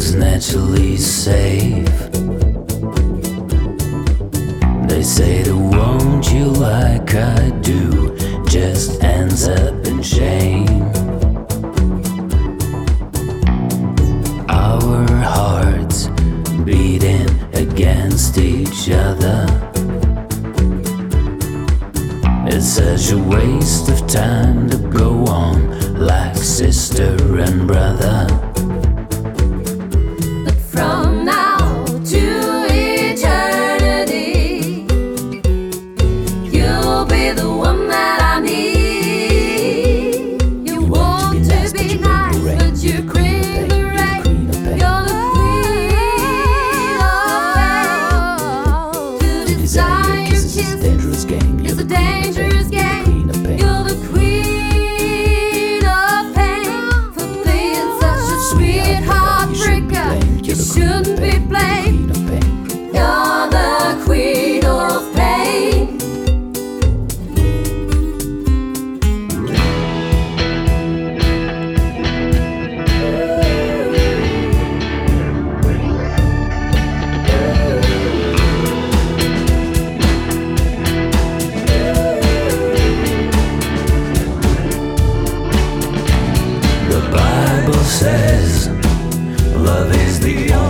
feels naturally safe. They say to want you like I do just ends up in shame. Our hearts beating against each other. It's such a waste of time to go on like sister and brother. But from now to eternity, you'll be the one that I need. You want to be nice, but you cream the rain. You're the queen of pain. To desire your kiss is a dangerous game. It's a dangerous game. You're the queen of pain. For being such a sweet heartbreaker, you shouldn't be blamed. You're the queen of pain. The Bible says love is the only